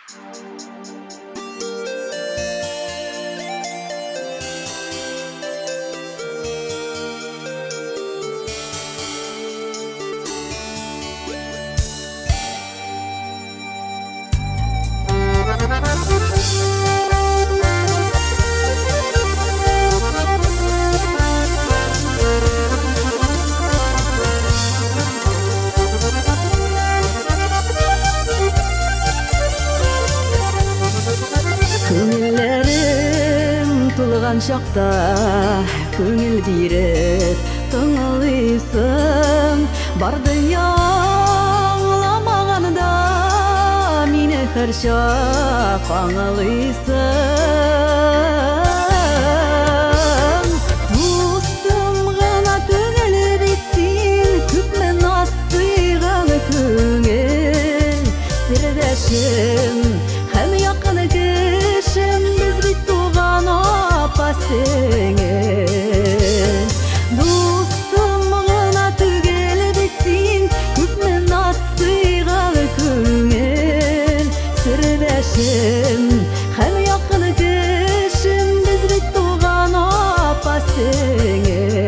Көңіллерім тұлған шақта көңіл беріп тыңлайсың, бар дүния аңламағанда мені әр шақ аңлайсың. Достым ғана түгел бетсин, күпмен асыған көңіл сірдәшім һәм яқын кешім, біз бит туған апа сіңіл. Достым ғана түгел бетсин, күпмен асыған көңіл сірдәшім һәм яқын кешім, біз бит туған апа сіңіл.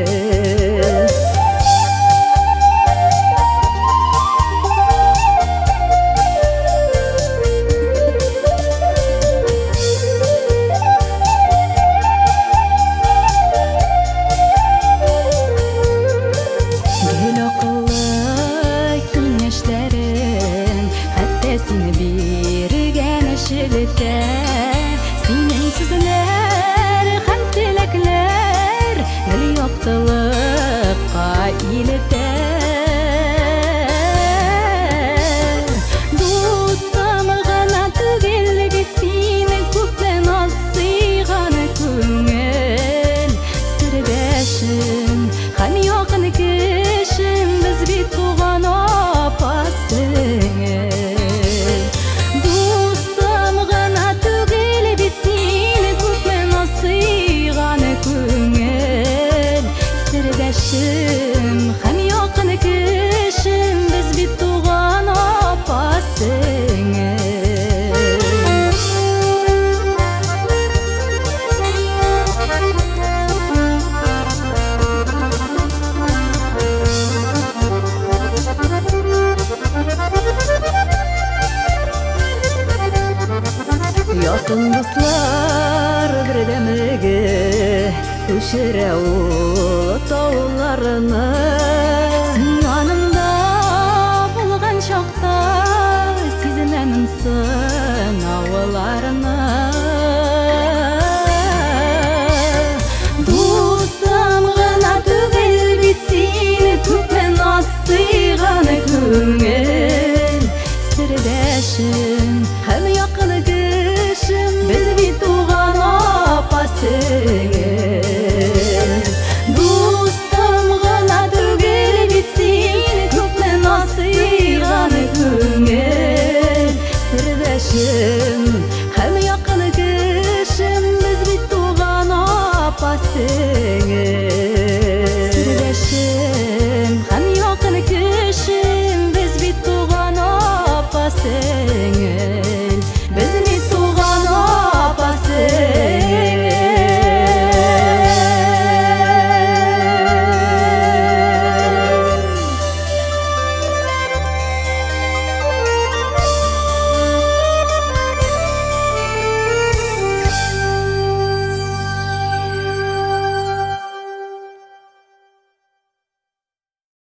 Синең сүзләр һәм теләкләр гел яктылыкка илтә. Дустым гына түгел бит син, күпмен асыйган күңел сирдәшем һәм якын кешем, без бит туган апа сеңел. Сірдәшім һәм яқын кешім, біз бит туған апа сіңіл. Яқын дуслар бердәмлеге күчерә ул тауларыны. Янымда булган чакта сизенәмен сынауларыны. Дустым гына түгел бит син, күпмен асыйган күңел сирдәшем һәм якын кешем, без бит туган апа сеңел. Достым ғана түгел бит син, күпмен асыйган күңел сирдәшем һәм яқын кешем, біз бит туған апа сеңел. Сирдәшем һәм яқын кешем, біз бит туған апа сеңел.